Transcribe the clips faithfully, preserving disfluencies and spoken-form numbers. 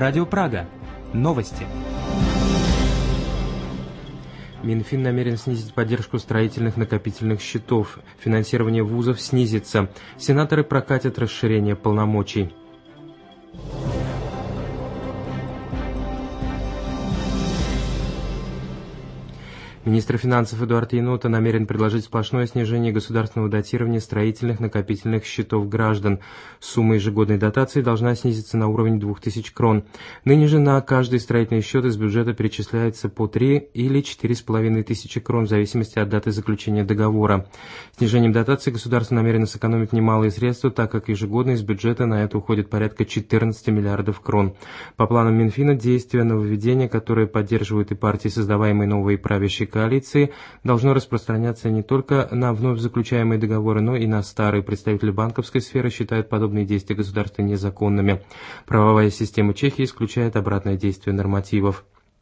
Радио Прага. Новости. Минфин намерен снизить поддержку строительных накопительных счетов. Финансирование вузов снизится. Сенаторы прокатят расширение полномочий. Министр финансов Эдуард Енота намерен предложить сплошное снижение государственного датирования строительных накопительных счетов граждан. Сумма ежегодной дотации должна снизиться на уровень двух тысяч крон. Ныне же на каждый строительный счет из бюджета перечисляется по три или четыре с половиной тысячи крон в зависимости от даты заключения договора. Снижением дотации государство намерено сэкономить немалые средства, так как ежегодно из бюджета на это уходит порядка четырнадцати миллиардов крон. По планам Минфина, действия нововведения, которые поддерживают и партии, создаваемые новой и правящей коалиции, должно распространяться не только на вновь заключаемые договоры, но и на старые. Представители банковской сферы считают подобные действия государства незаконными. Правовая система Чехии исключает обратное действие нормативов.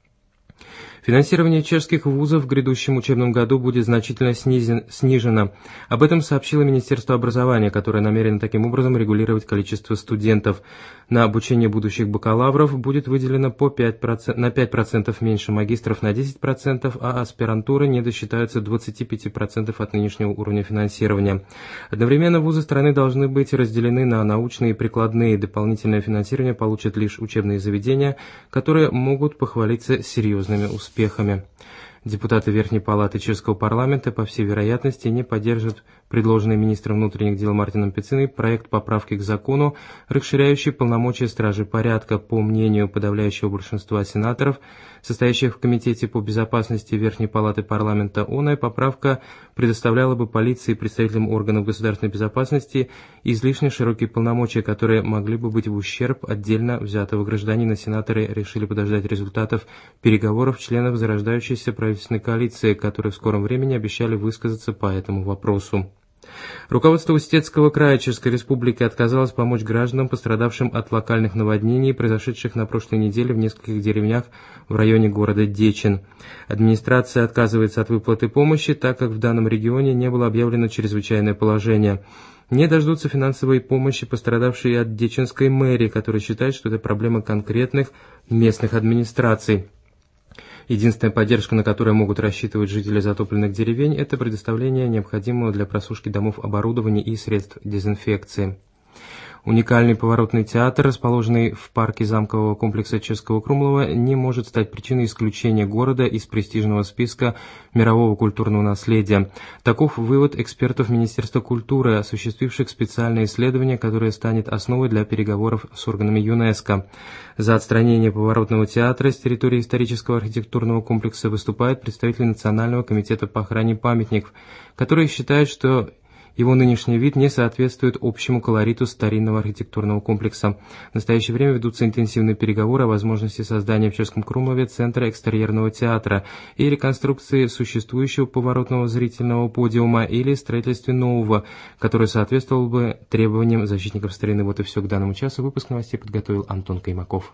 Финансирование чешских вузов в грядущем учебном году будет значительно снизен, снижено. Об этом сообщило Министерство образования, которое намерено таким образом регулировать количество студентов. На обучение будущих бакалавров будет выделено по пять процентов, на пять процентов меньше, магистров на десять процентов, а аспирантуры не досчитаются двадцати пяти процентов от нынешнего уровня финансирования. Одновременно вузы страны должны быть разделены на научные и прикладные. Дополнительное финансирование получат лишь учебные заведения, которые могут похвалиться серьезными успехами. успехами. Депутаты Верхней Палаты Чешского парламента, по всей вероятности, не поддержат предложенный министром внутренних дел Мартином Пициной проект поправки к закону, расширяющий полномочия стражи порядка. По мнению подавляющего большинства сенаторов, состоящих в Комитете по безопасности Верхней Палаты парламента, оная поправка предоставляла бы полиции и представителям органов государственной безопасности излишне широкие полномочия, которые могли бы быть в ущерб отдельно взятого гражданина. Сенаторы решили подождать результатов переговоров членов зарождающейся правительственной коалиции, которые в скором времени обещали высказаться по этому вопросу. Руководство Устецкого края Чешской Республики отказалось помочь гражданам, пострадавшим от локальных наводнений, произошедших на прошлой неделе в нескольких деревнях в районе города Дечин. Администрация отказывается от выплаты помощи, так как в данном регионе не было объявлено чрезвычайное положение. Не дождутся финансовой помощи пострадавшие от Дечинской мэрии, которая считает, что это проблема конкретных местных администраций. Единственная поддержка, на которую могут рассчитывать жители затопленных деревень, это предоставление необходимого для просушки домов оборудования и средств дезинфекции. Уникальный поворотный театр, расположенный в парке замкового комплекса Чешского Крумлова, не может стать причиной исключения города из престижного списка мирового культурного наследия. Таков вывод экспертов Министерства культуры, осуществивших специальное исследование, которое станет основой для переговоров с органами ЮНЕСКО. За отстранение поворотного театра с территории исторического архитектурного комплекса выступает представитель Национального комитета по охране памятников, который считает, что его нынешний вид не соответствует общему колориту старинного архитектурного комплекса. В настоящее время ведутся интенсивные переговоры о возможности создания в Чешском Крумлове центра экстерьерного театра и реконструкции существующего поворотного зрительного подиума или строительстве нового, который соответствовал бы требованиям защитников старины. Вот и все к данному часу. Выпуск новостей подготовил Антон Каймаков.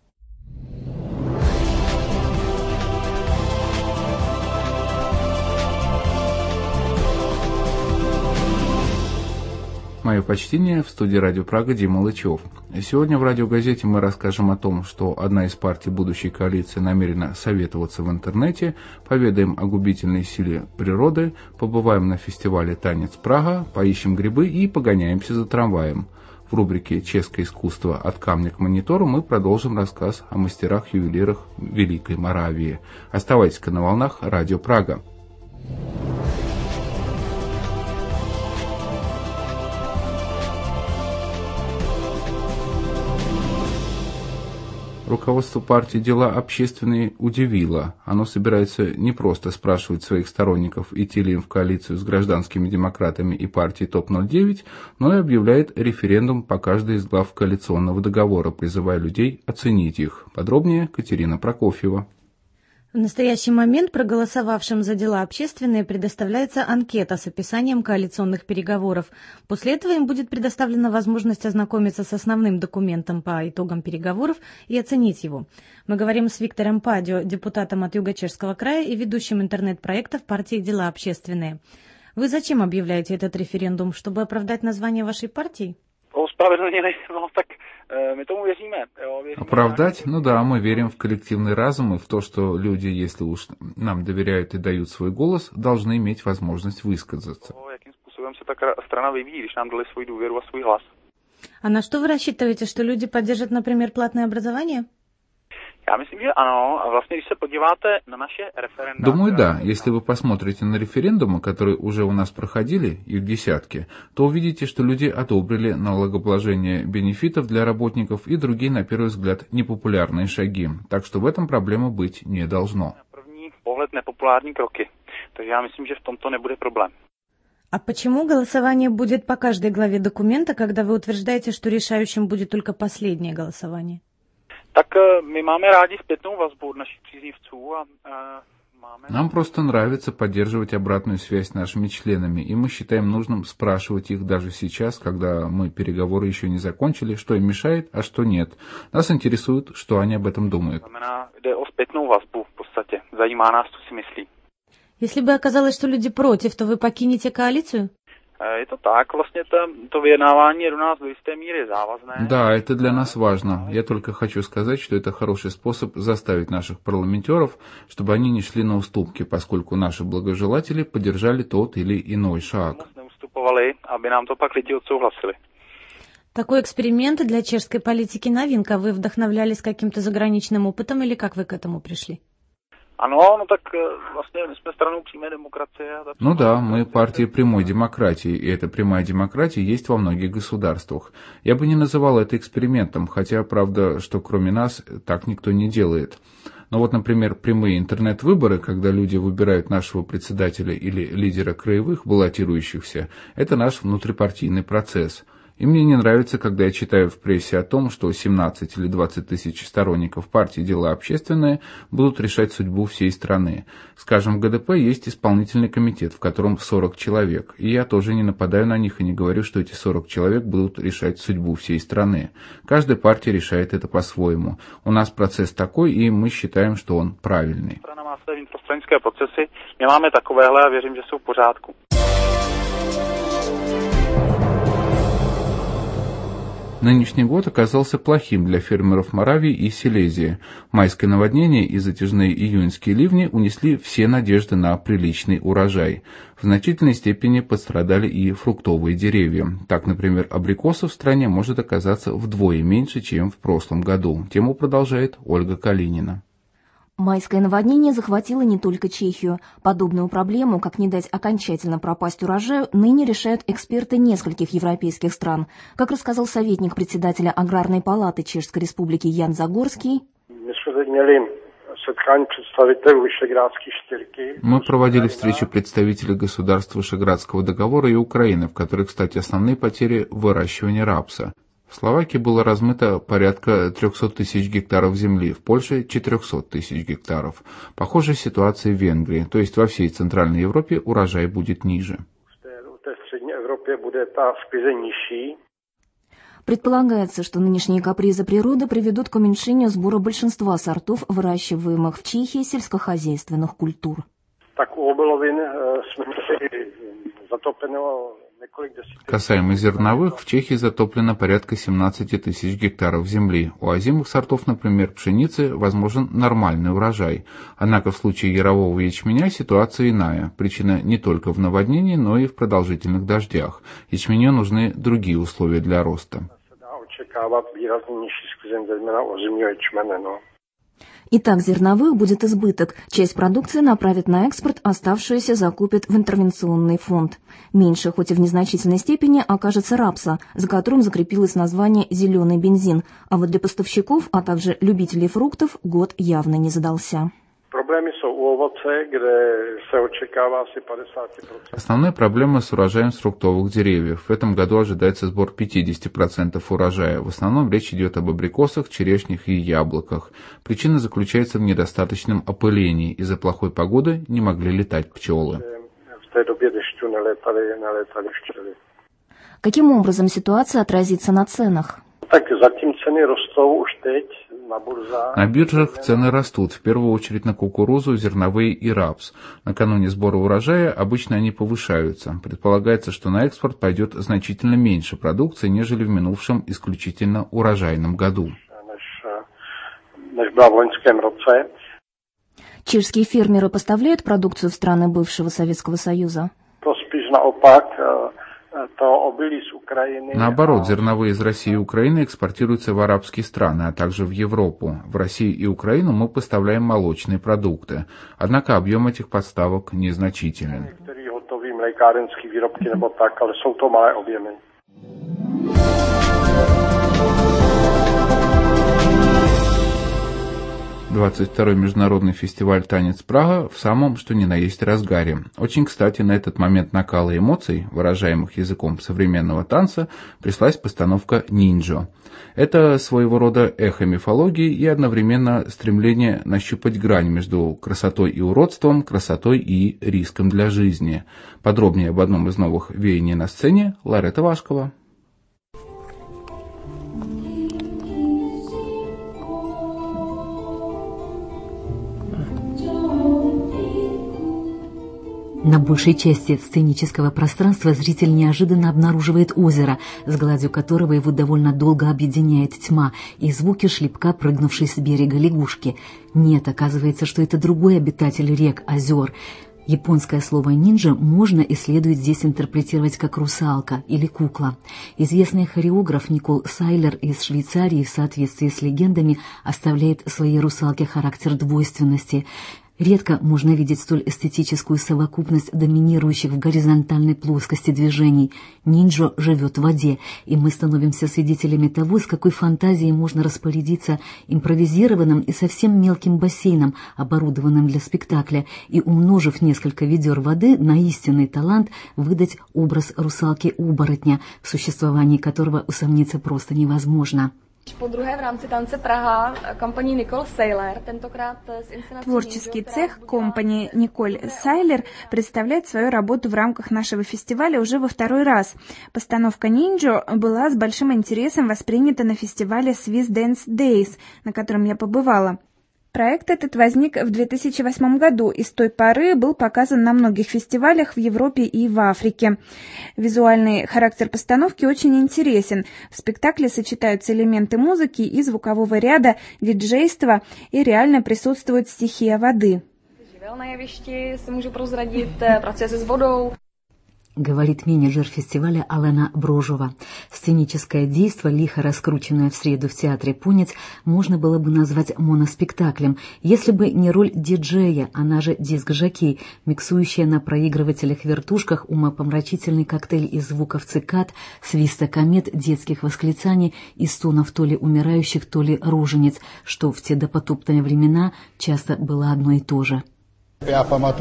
Мое почтение, в студии Радио Прага Дима Лычев. Сегодня в радиогазете мы расскажем о том, что одна из партий будущей коалиции намерена советоваться в интернете, поведаем о губительной силе природы, побываем на фестивале «Танец Прага», поищем грибы и погоняемся за трамваем. В рубрике «Чешское искусство от камня к монитору» мы продолжим рассказ о мастерах-ювелирах Великой Моравии. Оставайтесь-ка на волнах Радио Прага. Руководство партии «Дела общественные» удивило. Оно собирается не просто спрашивать своих сторонников, идти ли им в коалицию с гражданскими демократами и партией топ ноль девять, но и объявляет референдум по каждой из глав коалиционного договора, призывая людей оценить их. Подробнее Катерина Прокофьева. В настоящий момент проголосовавшим за дела общественные предоставляется анкета с описанием коалиционных переговоров. После этого им будет предоставлена возможность ознакомиться с основным документом по итогам переговоров и оценить его. Мы говорим с Виктором Падио, депутатом от Юго-Чешского края и ведущим интернет-проектов партии «Дела общественные». Вы зачем объявляете этот референдум? Чтобы оправдать название вашей партии? Оправдать? Ну да, мы верим в коллективный разум и в то, что люди, если уж нам доверяют и дают свой голос, должны иметь возможность высказаться. А на что вы рассчитываете, что люди поддержат, например, платное образование? Думаю, да. Если вы посмотрите на референдумы, которые уже у нас проходили, их десятки, то увидите, что люди одобрили налогообложение бенефитов для работников и другие, на первый взгляд, непопулярные шаги. Так что в этом проблемы быть не должно. А почему голосование будет по каждой главе документа, когда вы утверждаете, что решающим будет только последнее голосование? Нам просто нравится поддерживать обратную связь с нашими членами, и мы считаем нужным спрашивать их даже сейчас, когда мы переговоры еще не закончили, что им мешает, а что нет. Нас интересует, что они об этом думают. Если бы оказалось, что люди против, то вы покинете коалицию? Да, это для нас важно. Я только хочу сказать, что это хороший способ заставить наших парламентеров, чтобы они не шли на уступки, поскольку наши благожелатели поддержали тот или иной шаг. Такой эксперимент для чешской политики новинка. Вы вдохновлялись каким-то заграничным опытом или как вы к этому пришли? Ну да, мы партия прямой демократии, и эта прямая демократия есть во многих государствах. Я бы не называл это экспериментом, хотя, правда, что кроме нас так никто не делает. Но вот, например, прямые интернет-выборы, когда люди выбирают нашего председателя или лидера краевых, баллотирующихся, это наш внутрипартийный процесс. И мне не нравится, когда я читаю в прессе о том, что семнадцать или двадцать тысяч сторонников партии «Дела общественные» будут решать судьбу всей страны. Скажем, в ГДП есть исполнительный комитет, в котором сорок человек, и я тоже не нападаю на них и не говорю, что эти сорок человек будут решать судьбу всей страны. Каждая партия решает это по-своему. У нас процесс такой, и мы считаем, что он правильный. Нынешний год оказался плохим для фермеров Моравии и Силезии. Майское наводнение и затяжные июньские ливни унесли все надежды на приличный урожай. В значительной степени пострадали и фруктовые деревья. Так, например, абрикосов в стране может оказаться вдвое меньше, чем в прошлом году. Тему продолжает Ольга Калинина. Майское наводнение захватило не только Чехию. Подобную проблему, как не дать окончательно пропасть урожаю, ныне решают эксперты нескольких европейских стран. Как рассказал советник председателя Аграрной палаты Чешской Республики Ян Загорский, мы проводили встречу представителей государств Вышеградского договора и Украины, в которой, кстати, основные потери – выращивание рапса. В Словакии было размыто порядка триста тысяч гектаров земли, в Польше – четыреста тысяч гектаров. Похожая ситуация в Венгрии, то есть во всей Центральной Европе урожай будет ниже. Предполагается, что нынешние капризы природы приведут к уменьшению сбора большинства сортов, выращиваемых в Чехии сельскохозяйственных культур. Касаемо зерновых, в Чехии затоплено порядка семнадцать тысяч гектаров земли. У озимых сортов, например, пшеницы, возможен нормальный урожай. Однако в случае ярового ячменя ситуация иная. Причина не только в наводнении, но и в продолжительных дождях. Ячменю нужны другие условия для роста. Итак, зерновых будет избыток. Часть продукции направят на экспорт, оставшуюся закупят в интервенционный фонд. Меньше, хоть и в незначительной степени, окажется рапса, за которым закрепилось название «зеленый бензин». А вот для поставщиков, а также любителей фруктов, год явно не задался. Основная проблема с урожаем с фруктовых деревьев. В этом году ожидается сбор пятьдесят процентов урожая. В основном речь идет об абрикосах, черешнях и яблоках. Причина заключается в недостаточном опылении. Из-за плохой погоды не могли летать пчелы. Каким образом ситуация отразится на ценах? На биржах цены растут, в первую очередь на кукурузу, зерновые и рапс. Накануне сбора урожая обычно они повышаются. Предполагается, что на экспорт пойдет значительно меньше продукции, нежели в минувшем исключительно урожайном году. Чешские фермеры поставляют продукцию в страны бывшего Советского Союза? Наоборот, зерновые из России и Украины экспортируются в арабские страны, а также в Европу. В Россию и Украину мы поставляем молочные продукты. Однако объем этих поставок незначителен. двадцать второй международный фестиваль «Танец Прага» в самом что ни на есть разгаре. Очень кстати, на этот момент накала эмоций, выражаемых языком современного танца, пришлась постановка «Нинджо». Это своего рода эхо мифологии и одновременно стремление нащупать грань между красотой и уродством, красотой и риском для жизни. Подробнее об одном из новых веяний на сцене Ларета Вашкова. На большей части сценического пространства зритель неожиданно обнаруживает озеро, с гладью которого его довольно долго объединяет тьма, и звуки шлепка, прыгнувшей с берега лягушки. Нет, оказывается, что это другой обитатель рек, озер. Японское слово «нинджа» можно и следует здесь интерпретировать как «русалка» или «кукла». Известный хореограф Никол Сайлер из Швейцарии в соответствии с легендами оставляет своей русалке характер двойственности. Редко можно видеть столь эстетическую совокупность доминирующих в горизонтальной плоскости движений. Нинджо живет в воде, и мы становимся свидетелями того, с какой фантазией можно распорядиться импровизированным и совсем мелким бассейном, оборудованным для спектакля, и, умножив несколько ведер воды на истинный талант, выдать образ русалки-оборотня, в существовании которого усомниться просто невозможно. Творческий цех компании Николь Сайлер представляет свою работу в рамках нашего фестиваля уже во второй раз. Постановка «Нинджо» была с большим интересом воспринята на фестивале Swiss Dance Days, на котором я побывала. Проект этот возник в две тысячи восьмом году и с той поры был показан на многих фестивалях в Европе и в Африке. Визуальный характер постановки очень интересен. В спектакле сочетаются элементы музыки и звукового ряда, диджейства, и реально присутствует стихия воды. Говорит менеджер фестиваля Алена Брожова. Сценическое действо, лихо раскрученное в среду в театре «Пунец», можно было бы назвать моноспектаклем, если бы не роль диджея, она же диск-жокей, миксующая на проигрывателях-вертушках умопомрачительный коктейль из звуков цикад, свиста комет, детских восклицаний и стонов то ли умирающих, то ли рожениц, что в те допотопные времена часто было одно и то же. Я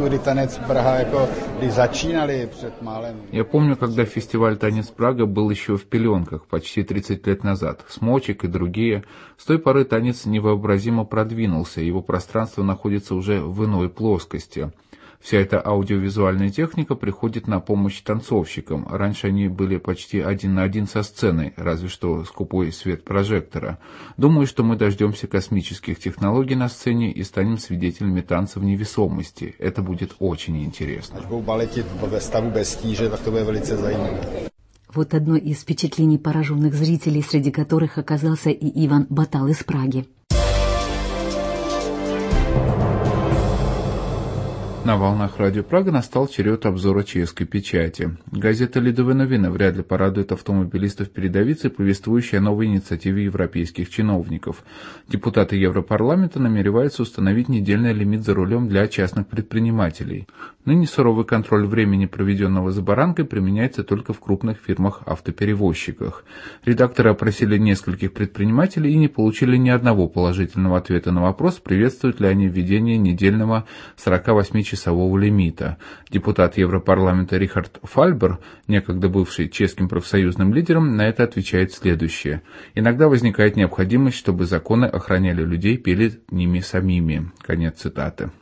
помню, когда фестиваль «Танец Прага» был еще в пеленках почти тридцать лет назад. Смочек и другие. С той поры танец невообразимо продвинулся, его пространство находится уже в иной плоскости. Вся эта аудиовизуальная техника приходит на помощь танцовщикам. Раньше они были почти один на один со сценой, разве что скупой свет прожектора. Думаю, что мы дождемся космических технологий на сцене и станем свидетелями танца в невесомости. Это будет очень интересно. Вот одно из впечатлений пораженных зрителей, среди которых оказался и Иван Батал из Праги. На волнах Радио Прага настал черед обзора чешской печати. Газета «Лидовые новины» вряд ли порадует автомобилистов передовицей, повествующей о новой инициативе европейских чиновников. Депутаты Европарламента намереваются установить недельный лимит за рулем для частных предпринимателей. Ныне суровый контроль времени, проведенного за баранкой, применяется только в крупных фирмах-автоперевозчиках. Редакторы опросили нескольких предпринимателей и не получили ни одного положительного ответа на вопрос, приветствуют ли они введение недельного сорок восемь часового лимита. Депутат Европарламента Рихард Фальбер, некогда бывший чешским профсоюзным лидером, на это отвечает следующее. Иногда возникает необходимость, чтобы законы охраняли людей перед ними самими. Конец цитаты.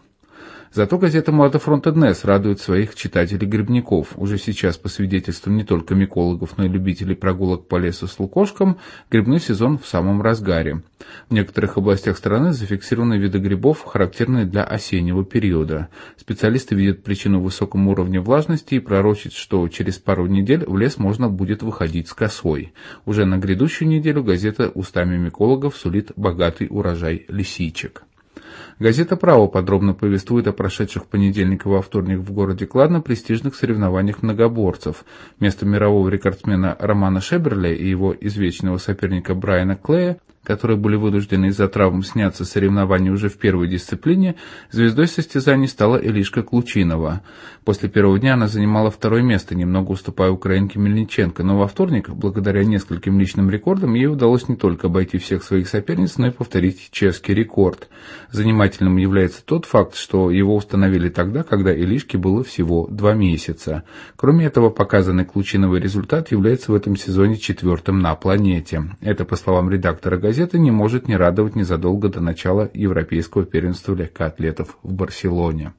Зато газета «Младофронт Днес» радует своих читателей-грибников. Уже сейчас, по свидетельству не только микологов, но и любителей прогулок по лесу с лукошком, грибной сезон в самом разгаре. В некоторых областях страны зафиксированы виды грибов, характерные для осеннего периода. Специалисты видят причину в высоком уровне влажности и пророчат, что через пару недель в лес можно будет выходить с косой. Уже на грядущую неделю газета устами микологов сулит богатый урожай лисичек. Газета «Право» подробно повествует о прошедших в понедельник и во вторник в городе Кладно престижных соревнованиях многоборцев. Место мирового рекордсмена Романа Шеберля и его извечного соперника Брайана Клея, которые были вынуждены из-за травм сняться с соревнований уже в первой дисциплине, звездой состязаний стала Элишка Клучинова. После первого дня она занимала второе место, немного уступая украинке Мельниченко, но во вторник, благодаря нескольким личным рекордам, ей удалось не только обойти всех своих соперниц, но и повторить чешский рекорд. Занимательным является тот факт, что его установили тогда, когда Элишке было всего два месяца. Кроме этого, показанный Клучиновой результат является в этом сезоне четвертым на планете. Это, по словам редактора газеты, газета не может не радовать незадолго до начала Европейского первенства легкоатлетов в Барселоне.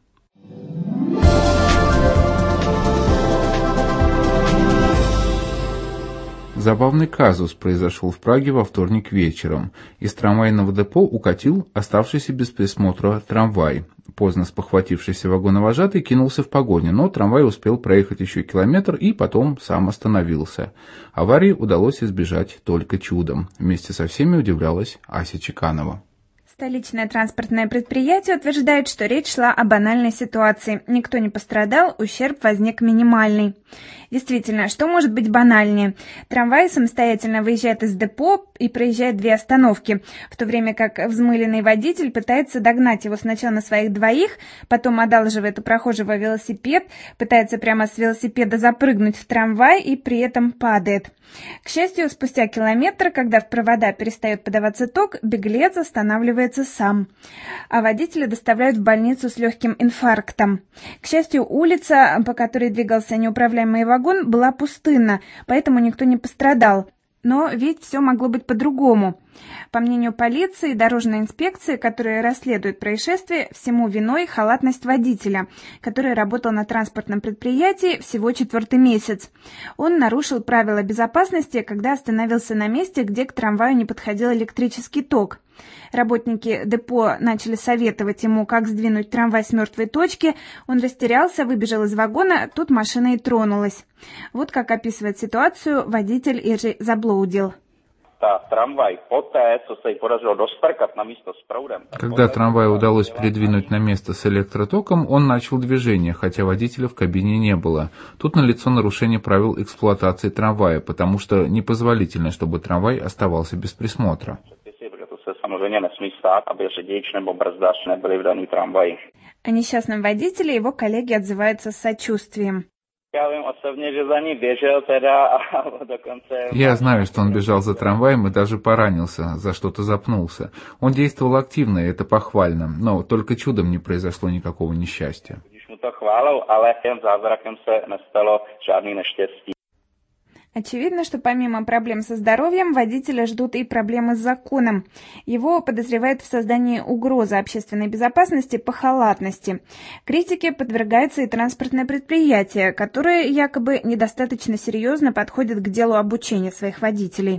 Забавный казус произошел в Праге во вторник вечером. Из трамвайного депо укатил оставшийся без присмотра трамвай. Поздно спохватившийся вагоновожатый кинулся в погоню, но трамвай успел проехать еще километр и потом сам остановился. Аварии удалось избежать только чудом. Вместе со всеми удивлялась Ася Чеканова. Столичное транспортное предприятие утверждает, что речь шла о банальной ситуации. Никто не пострадал, ущерб возник минимальный. Действительно, что может быть банальнее? Трамвай самостоятельно выезжает из депо и проезжает две остановки, в то время как взмыленный водитель пытается догнать его сначала на своих двоих, потом одалживает у прохожего велосипед, пытается прямо с велосипеда запрыгнуть в трамвай и при этом падает. К счастью, спустя километр, когда в провода перестает подаваться ток, беглец останавливается сам, а водителя доставляют в больницу с легким инфарктом. К счастью, улица, по которой двигался неуправляемый вагон, была пустынна, поэтому никто не пострадал. Но ведь все могло быть по-другому. По мнению полиции и дорожной инспекции, которые расследуют происшествие, всему виной халатность водителя, который работал на транспортном предприятии всего четвертый месяц. Он нарушил правила безопасности, когда остановился на месте, где к трамваю не подходил электрический ток. Работники депо начали советовать ему, как сдвинуть трамвай с мертвой точки. Он растерялся, выбежал из вагона, тут машина и тронулась. Вот как описывает ситуацию водитель Иржи Заблоудил. Когда трамвай удалось передвинуть на место с электротоком, он начал движение, хотя водителя в кабине не было. Тут налицо нарушение правил эксплуатации трамвая, потому что непозволительно, чтобы трамвай оставался без присмотра. О несчастном водителе его коллеги отзываются с сочувствием. Я знаю, что он бежал за трамваем и даже поранился, за что-то запнулся. Он действовал активно, и это похвально, но только чудом не произошло никакого несчастья. Очевидно, что помимо проблем со здоровьем, водителя ждут и проблемы с законом. Его подозревают в создании угрозы общественной безопасности по халатности. Критике подвергается и транспортное предприятие, которое якобы недостаточно серьезно подходит к делу обучения своих водителей.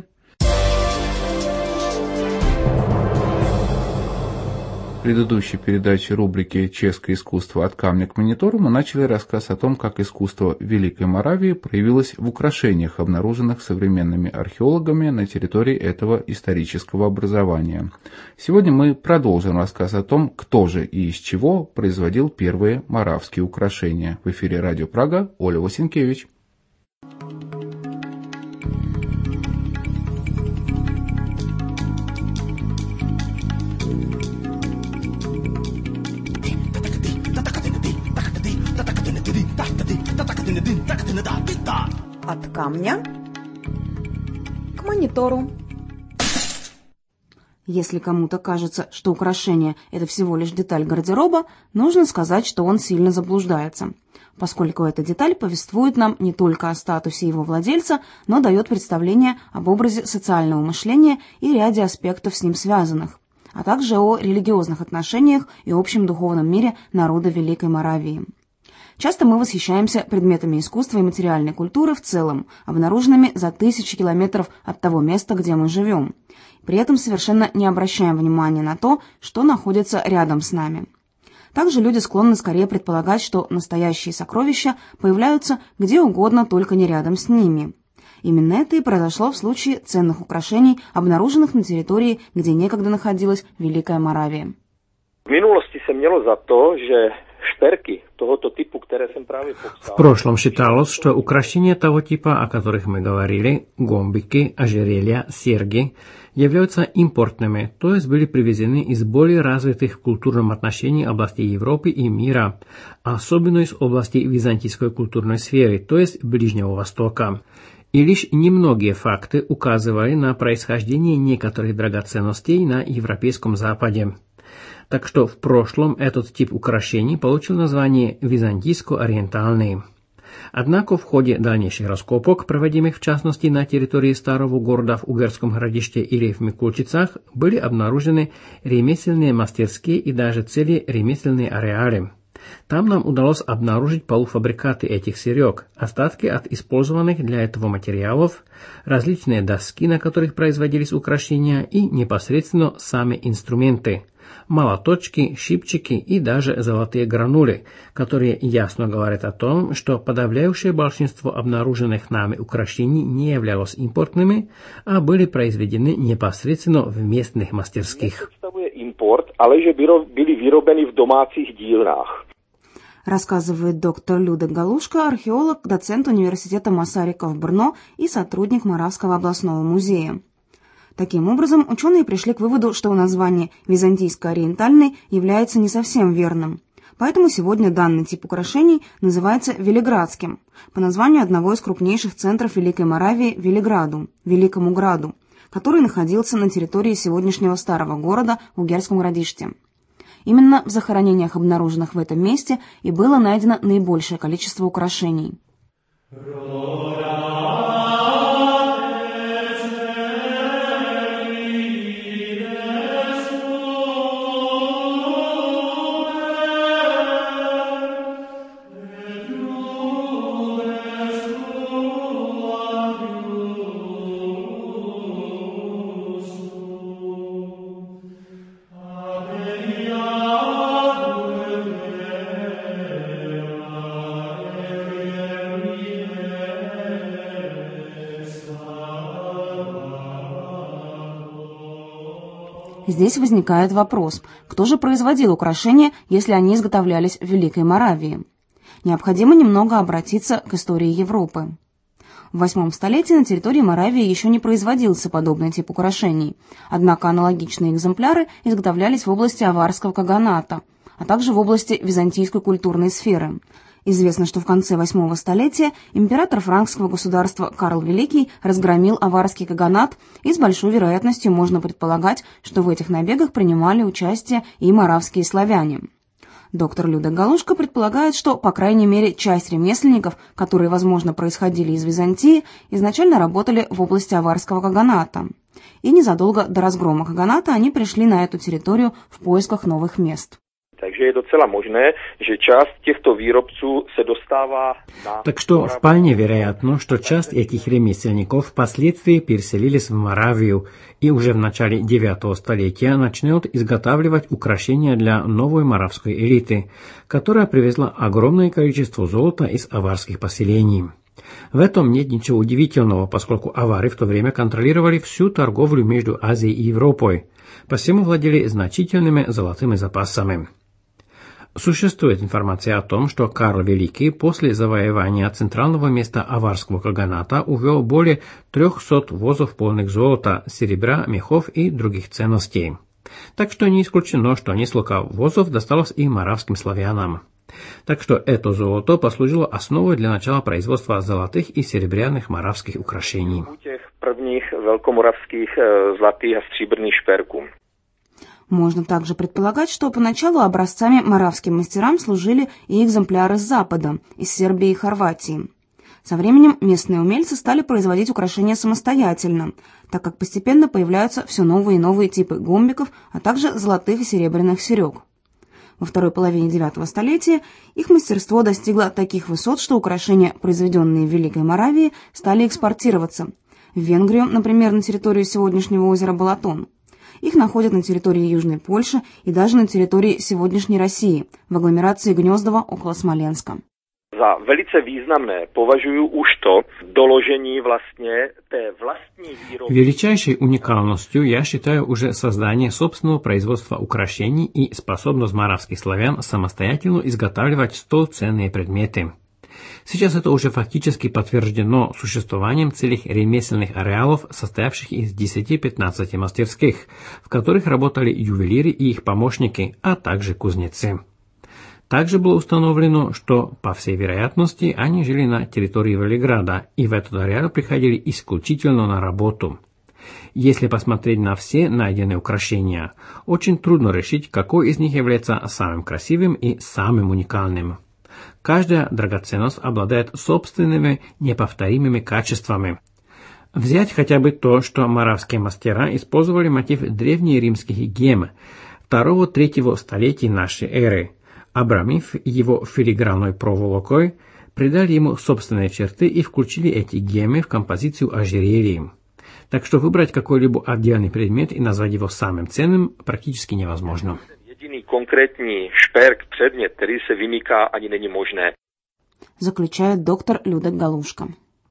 В предыдущей передаче рубрики «Чешское искусство от камня к монитору» мы начали рассказ о том, как искусство Великой Моравии проявилось в украшениях, обнаруженных современными археологами на территории этого исторического образования. Сегодня мы продолжим рассказ о том, кто же и из чего производил первые моравские украшения. В эфире Радио Прага, Оля Васенкевич. От камня к монитору. Если кому-то кажется, что украшение – это всего лишь деталь гардероба, нужно сказать, что он сильно заблуждается, поскольку эта деталь повествует нам не только о статусе его владельца, но дает представление об образе социального мышления и ряде аспектов с ним связанных. а также о религиозных отношениях и общем духовном мире народа Великой Моравии. Часто мы восхищаемся предметами искусства и материальной культуры в целом, обнаруженными за тысячи километров от того места, где мы живем. При этом совершенно не обращаем внимания на то, что находится рядом с нами. Также люди склонны скорее предполагать, что настоящие сокровища появляются где угодно, только не рядом с ними. Именно это и произошло в случае ценных украшений, обнаруженных на территории, где некогда находилась Великая Моравия. В минулости се mělo za to, že šperky tohoto typu, které jsem právě popsal. В прошлом считалось, что украшения того типа, о которых мы говорили, гомбики, ожерелья, серьги, являются импортными, то есть были привезены из более развитых в культурном отношении областей Европы и мира, особенно из области византийской культурной сферы, то есть Ближнего Востока. И лишь немногие факты указывали на происхождение некоторых драгоценностей на Европейском Западе. Так что в прошлом этот тип украшений получил название византийско-ориентальный. Однако в ходе дальнейших раскопок, проводимых в частности на территории старого города в Угерском Городище или в Микулчицах, были обнаружены ремесленные мастерские и даже целые ремесленные ареалы. Там нам удалось обнаружить полуфабрикаты этих серег, остатки от использованных для этого материалов, различные доски, на которых производились украшения, и непосредственно сами инструменты – молоточки, щипчики и даже золотые гранули, которые ясно говорят о том, что подавляющее большинство обнаруженных нами украшений не являлось импортными, а были произведены непосредственно в местных мастерских. Import, ale že byly vyrobeny v domácích dílnách. Рассказывает доктор Люда Галушка, археолог, доцент университета Масарика в Брно и сотрудник Моравского областного музея. Таким образом, ученые пришли к выводу, что название византийско-ориентальный является не совсем верным. Поэтому сегодня данный тип украшений называется Велиградским, по названию одного из крупнейших центров Великой Моравии – Велиграду, Великому Граду, который находился на территории сегодняшнего старого города в Угерском Городище. Именно в захоронениях, обнаруженных в этом месте, и было найдено наибольшее количество украшений. Здесь возникает вопрос, кто же производил украшения, если они изготовлялись в Великой Моравии? Необходимо немного обратиться к истории Европы. В восьмом столетии на территории Моравии еще не производился подобный тип украшений, однако аналогичные экземпляры изготовлялись в области Аварского каганата, а также в области византийской культурной сферы. Известно, что в конце восьмого столетия император франкского государства Карл Великий разгромил аварский каганат, и с большой вероятностью можно предполагать, что в этих набегах принимали участие и моравские славяне. Доктор Люда Галушка предполагает, что, по крайней мере, часть ремесленников, которые, возможно, происходили из Византии, изначально работали в области аварского каганата. И незадолго до разгрома каганата они пришли на эту территорию в поисках новых мест. Takže je docela možné, že část těchto výrobců se dostává na... Так что вполне вероятно, что часть этих ремесленников впоследствии переселились в Моравию и уже в начале девятого столетия начнут изготавливать украшения для новой моравской элиты, которая привезла огромное количество золота из аварских поселений. В этом нет ничего удивительного, поскольку авары в то время контролировали всю торговлю между Азией и Европой, посему владели значительными золотыми запасами. Существует информация о том, что Карл Великий после завоевания центрального места аварского каганата увел более трехсот возов полных золота, серебра, мехов и других ценностей. Так что не исключено, что несколько возов досталось и моравским славянам. Так что это золото послужило основой для начала производства золотых и серебряных моравских украшений. Prvních velkomoravských zlatých a stříbrných šperků. Можно также предполагать, что поначалу образцами моравским мастерам служили и экземпляры с Запада, из Сербии и Хорватии. Со временем местные умельцы стали производить украшения самостоятельно, так как постепенно появляются все новые и новые типы гомбиков, а также золотых и серебряных серег. Во второй половине девятого столетия их мастерство достигло таких высот, что украшения, произведенные в Великой Моравии, стали экспортироваться. В Венгрию, например, на территорию сегодняшнего озера Балатон. Их находят на территории Южной Польши и даже на территории сегодняшней России, в агломерации Гнездово около Смоленска. За velice významné považuju už to doložení vlastně té vlastní výroby. Величайшей уникальностью я считаю уже создание собственного производства украшений и способность моравских славян самостоятельно изготавливать столь ценные предметы. Сейчас это уже фактически подтверждено существованием целых ремесленных ареалов, состоявших из десяти-пятнадцати мастерских, в которых работали ювелиры и их помощники, а также кузнецы. Также было установлено, что, по всей вероятности, они жили на территории Велиграда и в этот ареал приходили исключительно на работу. Если посмотреть на все найденные украшения, очень трудно решить, какой из них является самым красивым и самым уникальным. Каждая драгоценность обладает собственными неповторимыми качествами. Взять хотя бы то, что моравские мастера использовали мотив древнеримских гем второго-третьего столетий нашей эры, обрамив его филигранной проволокой, придали ему собственные черты и включили эти гемы в композицию ожерелья. Так что выбрать какой-либо отдельный предмет и назвать его самым ценным практически невозможно. Jediný konkrétní šperk, předmět, který se vymyká, ani není možné. Заключает доктор Людек Галушка.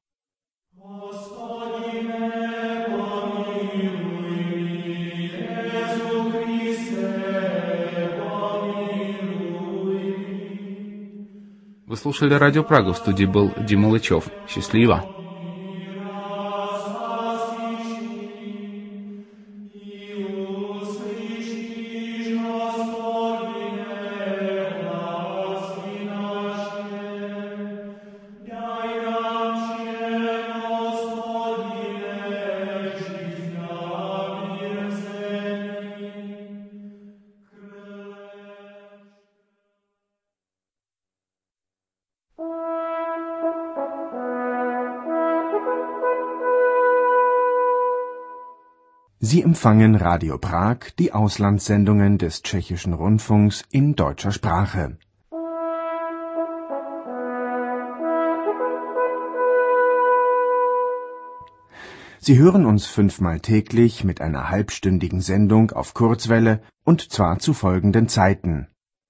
Вы слушали Радио Прага, в студии был Дима Лычев. Счастливо! Sie empfangen Radio Prag, die Auslandssendungen des Tschechischen Rundfunks in deutscher Sprache. Sie hören uns fünfmal täglich mit einer halbstündigen Sendung auf Kurzwelle und zwar zu folgenden Zeiten.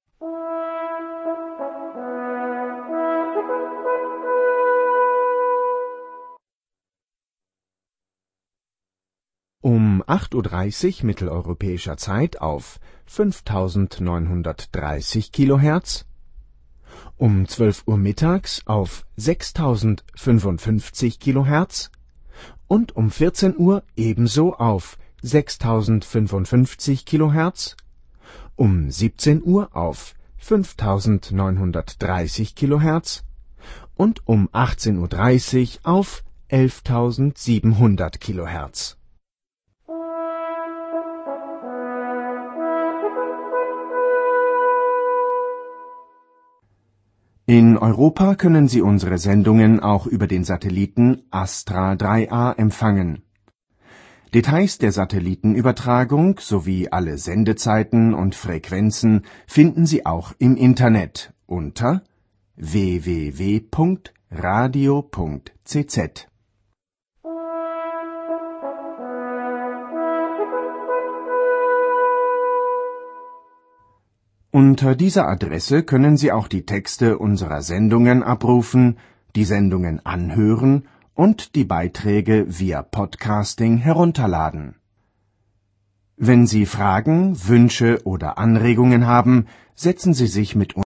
Um acht Uhr dreißig mitteleuropäischer Zeit auf fünftausendneunhundertdreißig Kilohertz, um zwölf Uhr mittags auf sechstausendfünfundfünfzig Kilohertz und um vierzehn Uhr ebenso auf sechstausendfünfundfünfzig Kilohertz, um siebzehn Uhr auf fünftausendneunhundertdreißig Kilohertz und um achtzehn Uhr dreißig auf elftausendsiebenhundert Kilohertz. In Europa können Sie unsere Sendungen auch über den Satelliten Astra drei A empfangen. Details der Satellitenübertragung sowie alle Sendezeiten und Frequenzen finden Sie auch im Internet unter w w w punkt radio punkt c z. Unter dieser Adresse können Sie auch die Texte unserer Sendungen abrufen, die Sendungen anhören und die Beiträge via Podcasting herunterladen. Wenn Sie Fragen, Wünsche oder Anregungen haben, setzen Sie sich mit uns